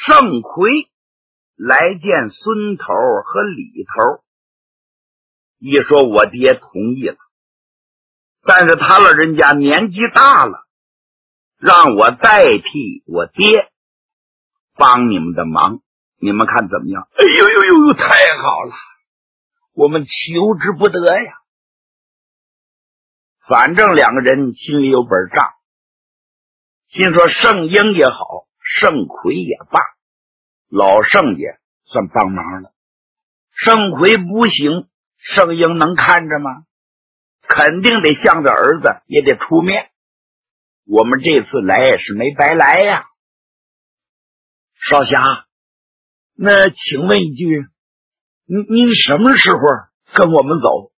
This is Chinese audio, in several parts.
盛奎来见孙头和李头，一说我爹同意了，但是他老人家年纪大了，让我代替我爹帮你们的忙，你们看怎么样？ 哎呦呦呦，太好了，我们求之不得呀。 反正两个人心里有本账，心说盛英也好，盛奎也罢，老盛家算帮忙了。盛奎不行，盛英能看着吗？肯定得向着儿子也得出面。我们这次来也是没白来呀。 少侠，那请问一句，您什么时候跟我们走？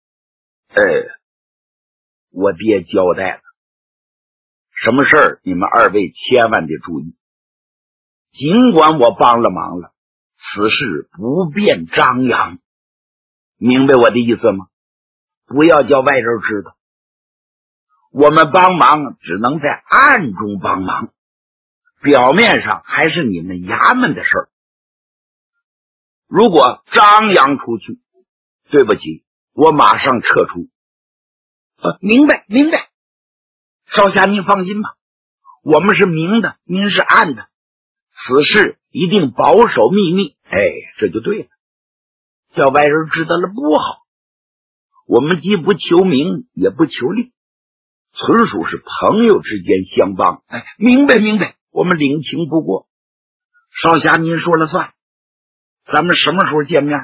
我爹交代了，什么事儿你们二位千万得注意。尽管我帮了忙了，此事不便张扬，明白我的意思吗？不要叫外人知道。我们帮忙只能在暗中帮忙，表面上还是你们衙门的事儿。如果张扬出去，对不起，我马上撤出。 明白明白， 少侠您放心吧，我们是明的，您是暗的，此事一定保守秘密。这就对了，叫外人知道了不好。我们既不求名也不求利，纯属是朋友之间相帮。 明白明白， 我们领情不过。少侠您说了算，咱们什么时候见面？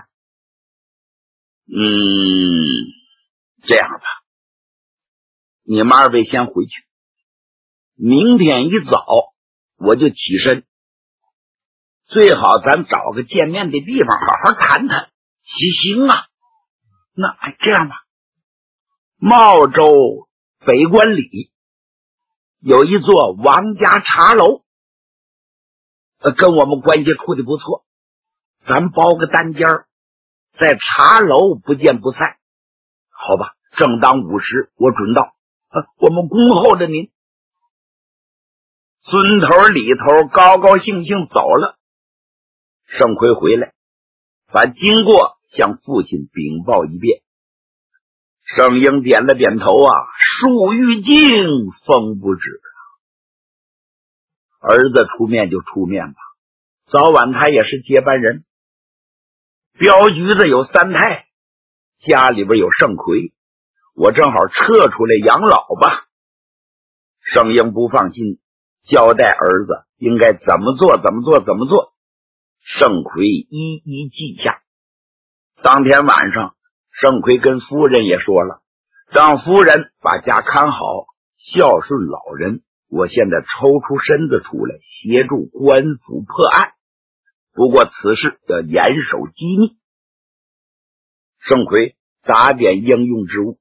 这样吧，你们二位先回去，明天一早我就起身，最好咱找个见面的地方好好谈谈。 行啊， 那这样吧，茂州北关里有一座王家茶楼，跟我们关系处的不错，咱包个单间儿，在茶楼不见不散，好吧？正当午时我准到，我们恭候着您。孙头李头高高兴兴走了。盛奎回来，把经过向父亲禀报一遍。盛英点了点头树欲静风不止。儿子出面就出面吧，早晚他也是接班人。镖局子有三太，家里边有盛奎，我正好撤出来养老吧。盛英不放心，交代儿子应该怎么做。盛奎一一记下。当天晚上，盛奎跟夫人也说了，让夫人把家看好，孝顺老人。我现在抽出身子出来协助官府破案，不过此事要严守机密。盛奎打点应用之物。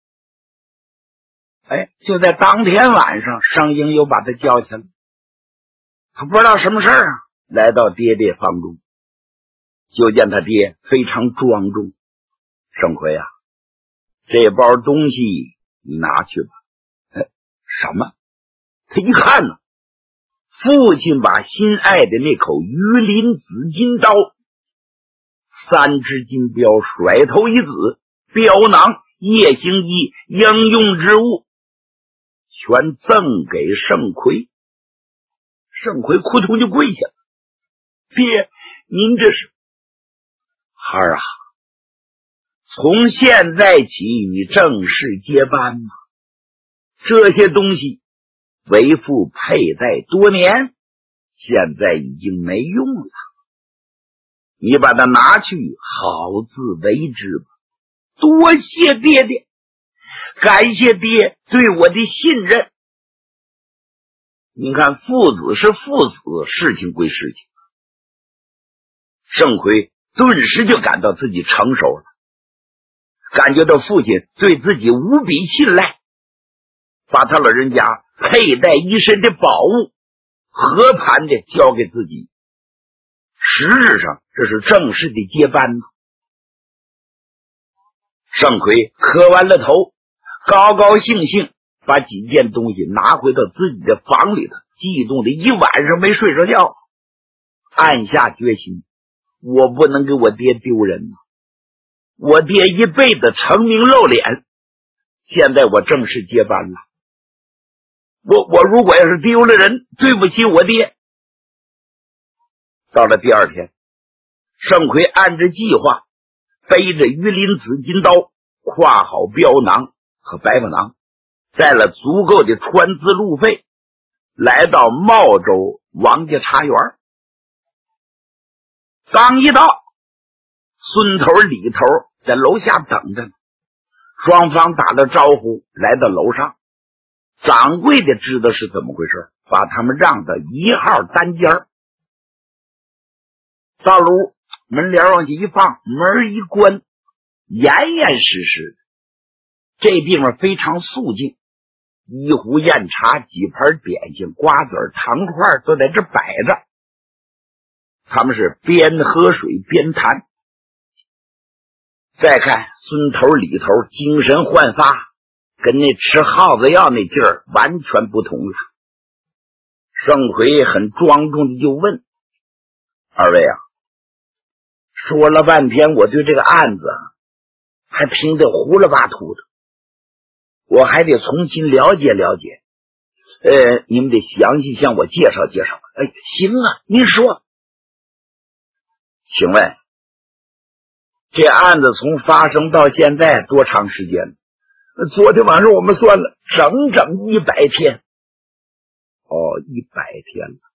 就在当天晚上，盛英又把他叫起来，他不知道什么事儿来到爹爹房中，就见他爹非常庄重。盛奎这包东西你拿去吧。什么？他一看呢，父亲把心爱的那口鱼鳞紫金刀，3只金镖，甩头一指，镖囊、夜行衣、应用之物全赠给盛奎。盛奎扑通就跪下了，爹，您这是？孩儿从现在起你正式接班嘛，这些东西为父佩戴多年，现在已经没用了，你把它拿去好自为之吧。多谢爹爹，感谢爹对我的信任。你看，父子是父子，事情归事情。盛奎顿时就感到自己成熟了，感觉到父亲对自己无比信赖，把他老人家佩戴一身的宝物和盘的交给自己，实质上这是正式的接班。盛奎磕完了头，高高兴兴把几件东西拿回到自己的房里头，激动的一晚上没睡着觉。 暗下决心，我不能给我爹丢人啊！我爹一辈子成名露脸，现在我正式接班了。我如果要是丢了人，对不起我爹。到了第二天，盛奎按着计划，背着鱼鳞紫金刀，挎好镖囊和白马囊，带了足够的船资路费，来到茂州王家茶园。刚一到，孙头李头在楼下等着呢，双方打了招呼，来到楼上。掌柜的知道是怎么回事，把他们让到1号单间。到了屋，门帘往下一放，门一关，严严实实的。这地方非常肃静，一壶酽茶，几盘点心，瓜子糖块都在这摆着。他们是边喝水边谈。再看孙头李头精神焕发，跟那吃耗子药那劲儿完全不同了。盛奎很庄重的就问：二位啊，说了半天，我对这个案子还听得糊里巴涂的，我还得重新了解了解。你们得详细向我介绍介绍。行啊，您说。请问这案子从发生到现在多长时间？昨天晚上我们算了，整整100天。100天了。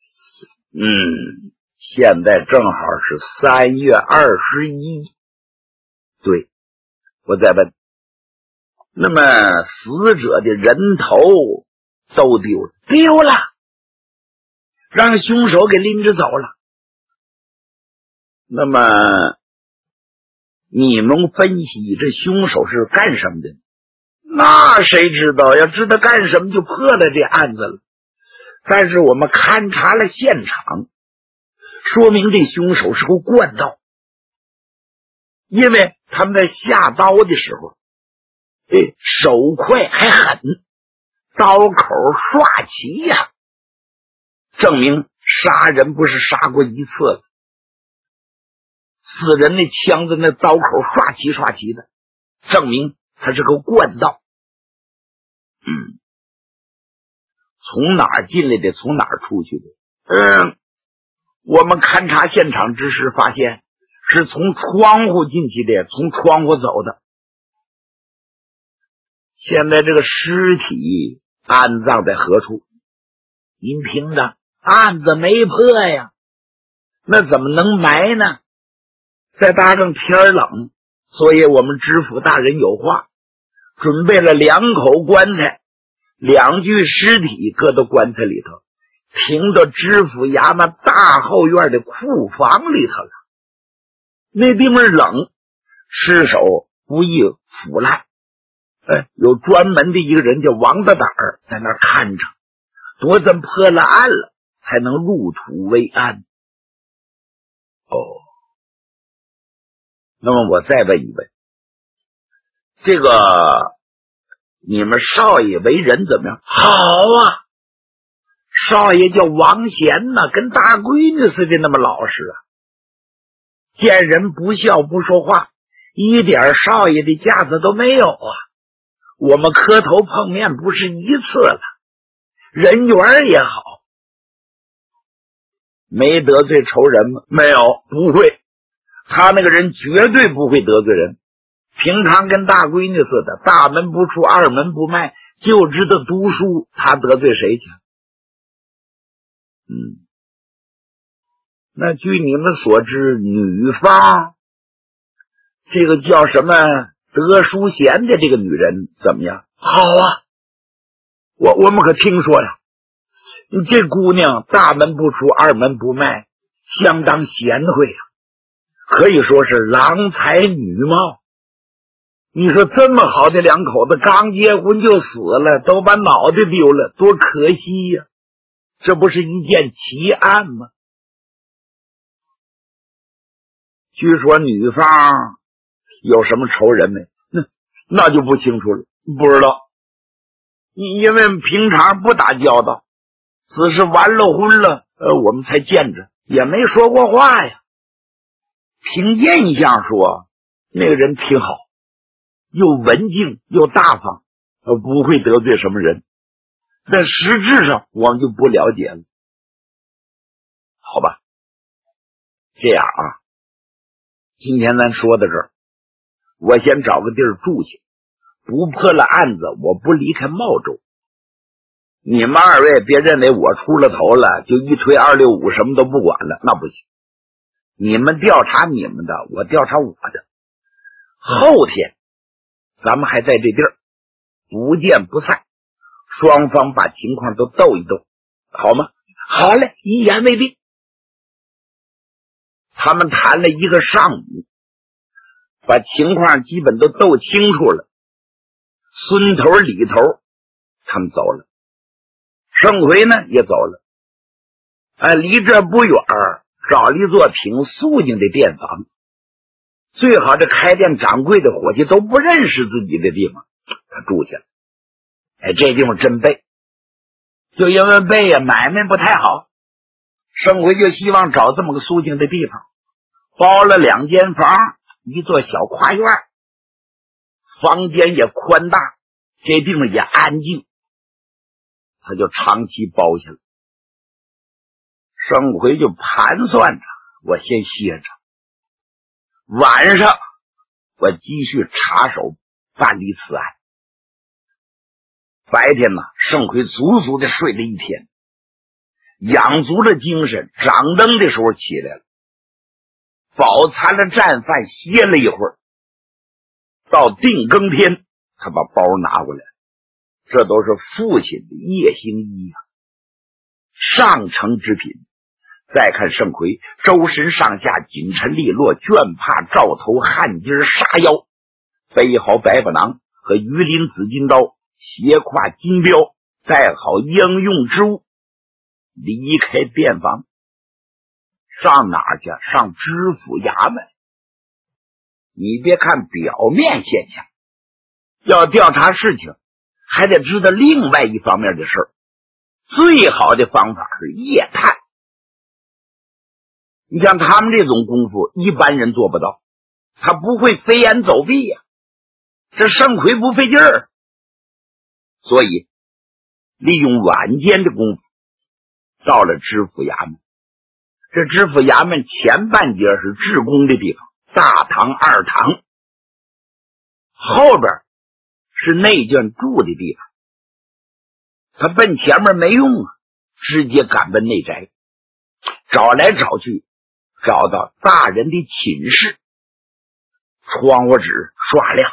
现在正好是3月21。对，我再问，那么死者的人头都丢了，让凶手给拎着走了。那么你们分析这凶手是干什么的？那谁知道，要知道干什么就破了这案子了。但是我们勘察了现场，说明这凶手是个惯盗，因为他们在下刀的时候手快还狠，刀口刷齐呀，证明杀人不是杀过一次了。死人那枪子那刀口刷齐的，证明他是个惯盗。从哪儿进来的，从哪儿出去的？我们勘察现场之时发现是从窗户进去的，从窗户走的。现在这个尸体安葬在何处？您听着，案子没破呀，那怎么能埋呢？再搭上天冷，所以我们知府大人有话，准备了2口棺材，2具尸体搁到棺材里头，停到知府衙门大后院的库房里头了。那地方冷，尸首不易腐烂。有专门的一个人叫王大胆儿在那儿看着，多咱破了案了，才能入土为安。那么我再问一问，这个你们少爷为人怎么样？好啊，少爷叫王贤呐，跟大闺女似的那么老实啊，见人不笑不说话，一点少爷的架子都没有啊。我们磕头碰面不是一次了，人缘也好。没得罪仇人吗？没有，不会。他那个人绝对不会得罪人，平常跟大闺女似的，大门不出二门不迈，就知道读书，他得罪谁去？那据你们所知，女方这个叫什么德淑贤的这个女人怎么样？好啊，我们可听说了，这姑娘大门不出二门不迈，相当贤惠啊，可以说是郎才女貌。你说这么好的2口子刚结婚就死了，都把脑袋丢了，多可惜呀！这不是一件奇案吗？据说女方有什么仇人没？那就不清楚了，不知道。因为平常不打交道，只是完了婚了，我们才见着， 也没说过话呀。凭印象说那个人挺好，又文静又大方，不会得罪什么人，但实质上我们就不了解了。好吧，这样啊，今天咱说到这儿，我先找个地儿住下，不破了案子我不离开茂州。你们二位别认为我出了头了就一推265什么都不管了，那不行。你们调查你们的，我调查我的。后天咱们还在这地儿不见不散，双方把情况都斗一斗，好吗？好嘞，一言为定。他们谈了一个上午，把情况基本都斗清楚了。孙头李头他们走了，盛奎呢也走了。离这不远找了一座挺肃静的店房，最好这开店掌柜的伙计都不认识自己的地方，他住下了。这地方真背，就因为背呀，买卖不太好，盛奎就希望找这么个肃静的地方，包了2间房，一座小跨院，房间也宽大，这地方也安静，他就长期包下了。盛奎就盘算着，我先歇着，晚上我继续插手办理此案。白天呢，盛奎足足的睡了一天，养足了精神，掌灯的时候起来了，饱餐了战饭，歇了一会儿。到定更天，他把包拿过来，这都是父亲的夜行衣啊，上乘之品。再看盛奎，周身上下紧陈利落，绢帕罩头，汗巾纱腰，背好百宝囊和鱼鳞紫金刀，斜挎金镖，带好应用之物，离开店房。上哪儿去？上知府衙门。你别看表面现象，要调查事情还得知道另外一方面的事儿。最好的方法是夜探。你像他们这种功夫一般人做不到，他不会飞檐走壁呀，这盛奎不费劲儿，所以利用晚间的功夫到了知府衙门。这知府衙门前半截是治公的地方，大堂二堂，后边是内眷住的地方。他奔前面没用啊，直接赶奔内宅，找来找去，找到大人的寝室，窗户纸刷亮。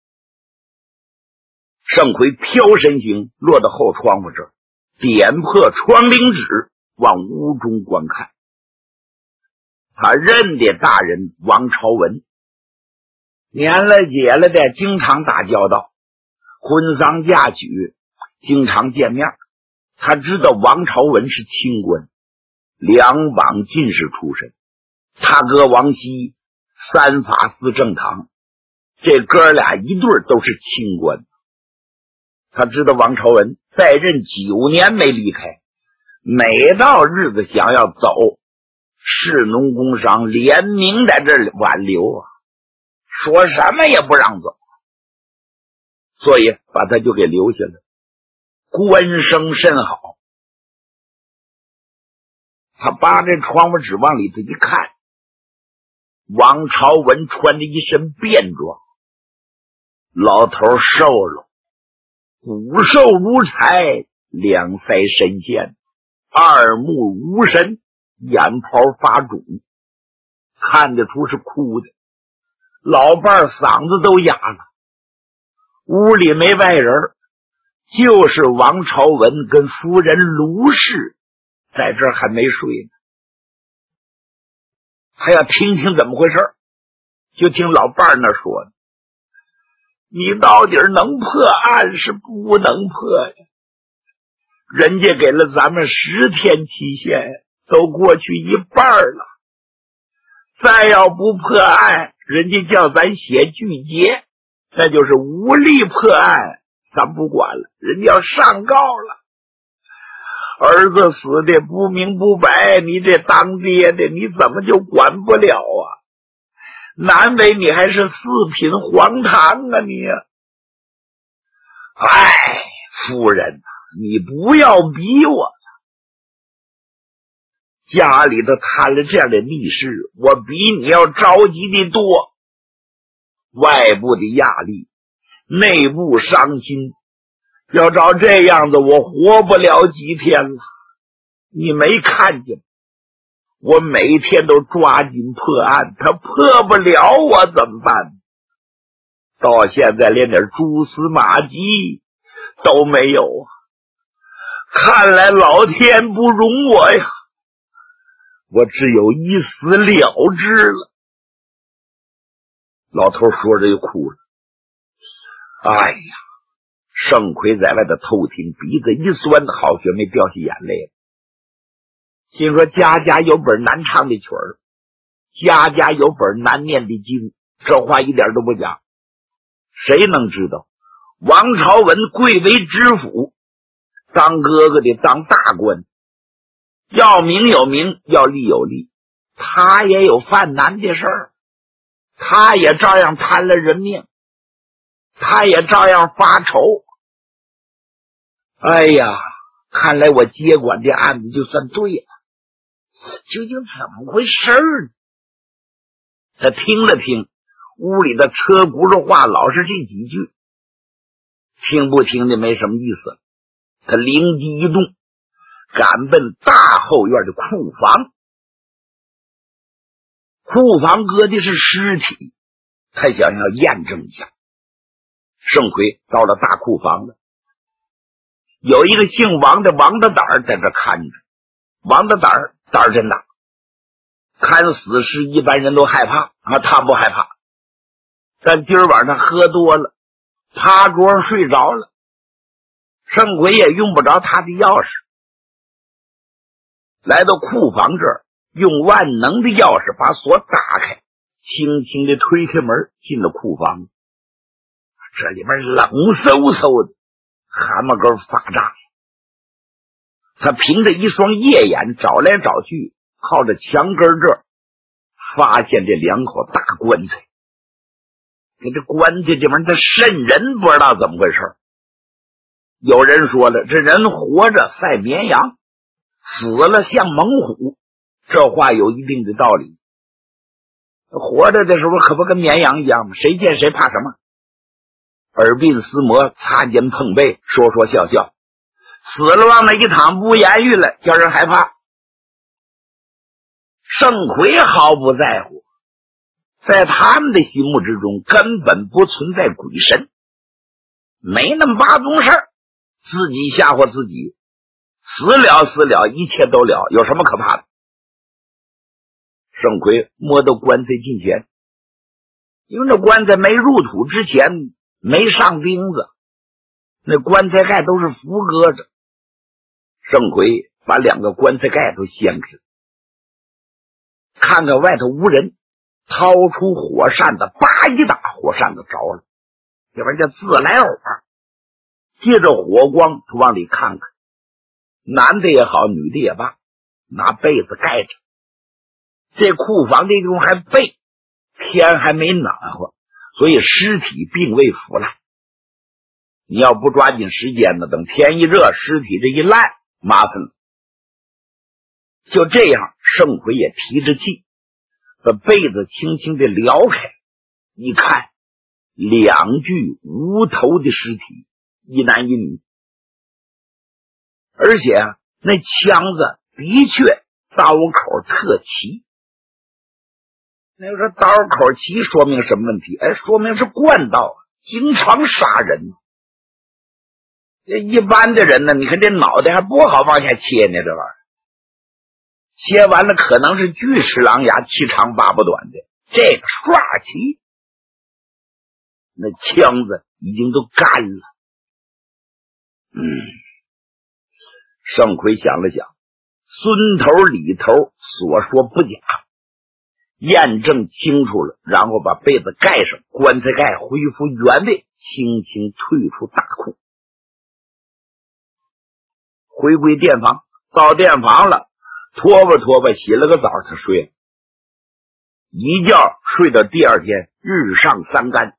盛奎飘身形落到后窗户这儿，点破窗棂纸往屋中观看。他认得大人王朝文，年了结了的经常打交道，婚丧嫁娶经常见面。他知道王朝文是清官，两榜进士出身，他哥王熙3法司正堂，这哥俩一对都是清官。他知道王朝文在任9年没离开，每到日子想要走，士农工商联名在这里挽留啊，说什么也不让走，所以把他就给留下了。官声甚好。他扒着窗户纸往里头一看，王朝文穿着一身便装，老头瘦了，骨瘦如柴，两腮深陷，二目无神，眼泡发肿，看得出是哭的，老伴儿嗓子都哑了。屋里没外人，就是王朝文跟夫人卢氏在这儿还没睡呢。还要听听怎么回事，就听老伴儿那说的，你到底能破案是不能破呀？人家给了咱们10天期限，都过去一半了，再要不破案，人家叫咱写拒结，那就是无力破案，咱不管了，人家要上告了。 儿子死的不明不白，你这当爹的你怎么就管不了啊？难为你还是四品黄堂啊你！哎，夫人，你不要逼我了。家里头摊了这样的密事，我比你要着急的多。外部的压力，内部伤心，要照这样子，我活不了几天了。你没看见？我每天都抓紧破案，他破不了我怎么办？到现在连点蛛丝马迹都没有啊！看来老天不容我呀，我只有一死了之了。老头说着就哭了。哎呀，盛奎在外头偷听，鼻子一酸，好学没掉下眼泪了。心说家家有本难唱的曲儿，家家有本难念的经，这话一点都不假。谁能知道王朝文贵为知府，当哥哥的当大官，要名有名，要利有利，他也有犯难的事儿，他也照样贪了人命，他也照样发愁。哎呀，看来我接管这案子就算对了，究竟怎么回事呢？他听了听屋里的车轱辘话，老是这几句，听不听的没什么意思。他灵机一动，赶奔大后院的库房。库房搁的是尸体，他想要验证一下。盛奎到了大库房了，有一个姓王的王大胆在这看着。王大胆胆真大，看死尸一般人都害怕啊，他不害怕。但今儿晚上喝多了，趴桌上睡着了，盛奎也用不着他的钥匙。来到库房这儿，用万能的钥匙把锁打开，轻轻地推开门进了库房。这里边冷飕飕的，汗毛根发炸。他凭着一双夜眼找来找去，靠着墙根这儿发现这两口大棺材。这棺材这玩意儿它瘆人，不知道怎么回事。有人说了，这人活着赛绵羊，死了像猛虎，这话有一定的道理。活着的时候可不跟绵羊一样吗？谁见谁怕什么？耳鬓厮磨，擦肩碰背，说说笑笑，死了往那一躺，不言语了，叫人害怕。盛奎毫不在乎，在他们的心目之中根本不存在鬼神，没那么八宗事儿，自己吓唬自己，死了，一切都了，有什么可怕的？盛奎摸到棺材近前，因为那棺材没入土之前没上钉子，那棺材盖都是浮搁着。盛奎把两个棺材盖都掀开，看看外头无人，掏出火扇子，叭一打，火扇子着了，这玩意叫自来火。借着火光他往里看看，男的也好，女的也罢，拿被子盖着。这库房这地方还背，天还没暖和，所以尸体并未腐烂。你要不抓紧时间呢，等天一热，尸体这一烂，麻烦了。就这样，盛奎也提着气，把被子轻轻地撩开，一看，两具无头的尸体，一男一女。而且那枪子的确刀口特齐。那个刀口齐说明什么问题？说明是惯刀，经常杀人。这一般的人呢，你看这脑袋还不好往下切呢，这玩意儿切完了可能是锯齿狼牙，七长八不短的，这个唰齐，那枪子已经都干了。盛奎想了想，孙头李头所说不假，验证清楚了，然后把被子盖上，棺材盖恢复原位，轻轻退出大库，回归店房， 到店房了，拖吧拖吧，洗了个澡，他睡了，一觉睡到第二天日上三竿。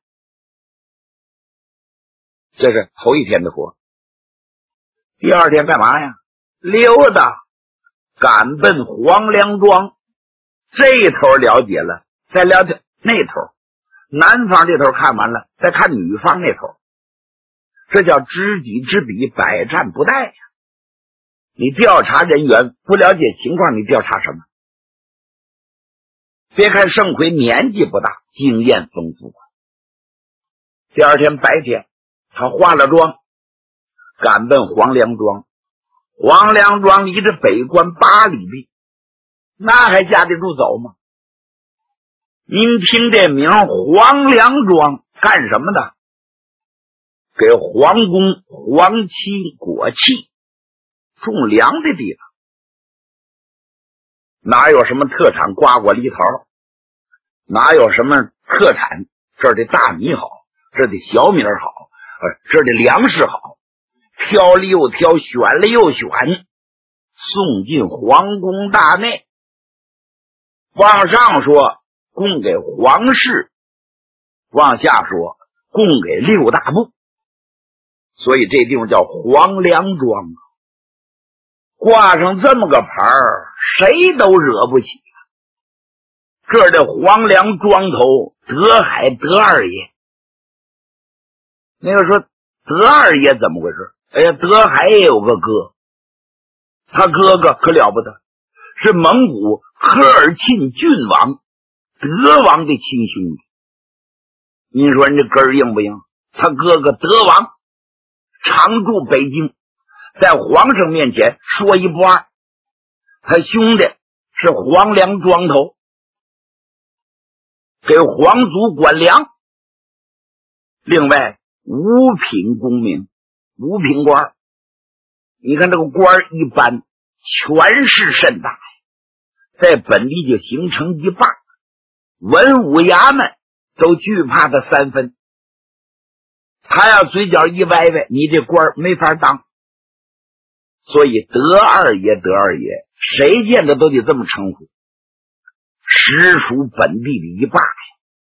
这是头一天的活。第二天干嘛呀？溜达，赶奔黄梁庄。这头了解了，再了解那头，男方这头看完了，再看女方那头，这叫知己知彼，百战不殆呀。你调查人员不了解情况，你调查什么？别看盛奎年纪不大，经验丰富。第二天白天，他化了妆，赶奔黄梁庄。黄梁庄离着北关8里地，那还架得住走吗？您听这名黄梁庄干什么的？给皇宫皇亲国戚种粮的地方。哪有什么特产瓜果梨桃，哪有什么特产，这儿的大米好，这儿的小米好，这儿的粮食好，挑了又挑，选了又选，送进皇宫大内。往上说供给皇室，往下说供给6大部，所以这地方叫黄梁庄。挂上这么个牌儿，谁都惹不起。这儿的黄梁庄头德海德二爷，那个说德二爷怎么回事？哎呀，德海也有个哥，他哥哥可了不得，是蒙古科尔沁郡王德王的亲兄弟。您说人这根儿硬不硬？他哥哥德王常驻北京，在皇上面前说一不二。他兄弟是黄梁庄头，给皇族管粮。另外五品功名，五品官，你看这个官一般，权势甚大，在本地就形成一霸，文武衙门都惧怕他3分。他要嘴角一歪歪，你这官没法当。所以德二爷德二爷，谁见的都得这么称呼，实属本地的一霸呀。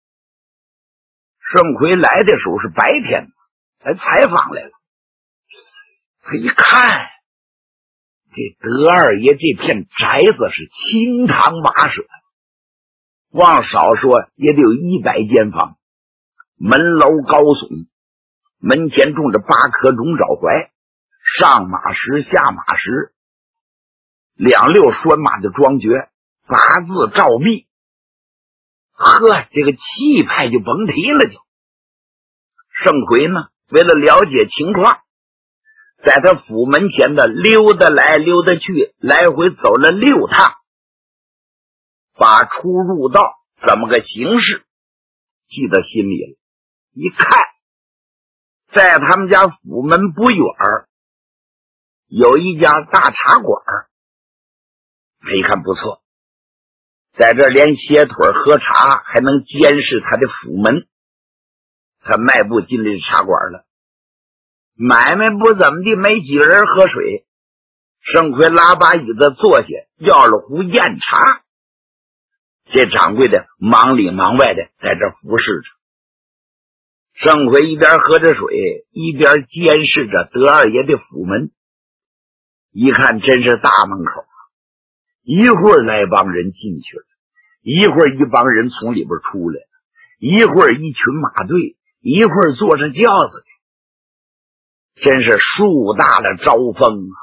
盛奎来的时候是白天，来采访来了。他一看，这德二爷这片宅子是清堂瓦舍，往少说也得有100间房，门楼高耸，门前种着8棵龙爪槐，上马石下马石，2溜拴马的庄爵，8字照壁。呵，这个气派就甭提了就。盛奎呢，为了了解情况，在他府门前的溜达来溜达去，来回走了6趟，把出入道怎么个形式记在心里了。一看，在他们家府门不远有一家大茶馆，他一看不错，在这连歇腿喝茶，还能监视他的府门。他迈步进这茶馆了，买卖不怎么地，没几个人喝水。盛奎拉把椅子坐下，要了壶酽茶。这掌柜的忙里忙外的在这服侍着。盛奎一边喝着水，一边监视着德二爷的府门。一看真是大门口，一会儿来帮人进去了，一会儿一帮人从里边出来了，一会儿一群马队，一会儿坐着轿子的，真是树大了招风啊。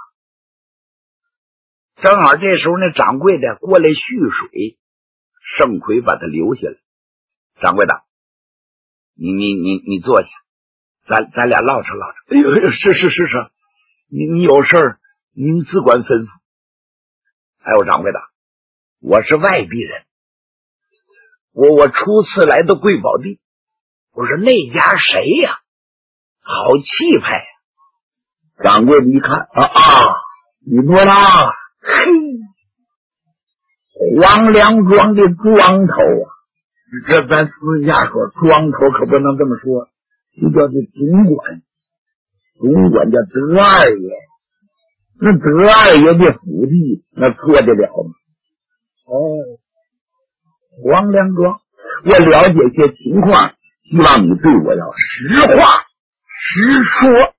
正好这时候那掌柜的过来续水，盛奎把他留下来。掌柜的，你坐下，咱俩唠扯唠扯。哎呦，是，你有事儿您自管吩咐。哎呦，掌柜的，我是外地人，我初次来到贵宝地，我说那家谁呀？好气派呀！掌柜的一看你不知道啊，嘿，黄梁庄的庄头啊，这咱私下说，庄头可不能这么说，就叫这总管叫德二爷。 那德二爷的府邸那错得了吗？黄良庄，我了解些情况，希望你对我要实话实说。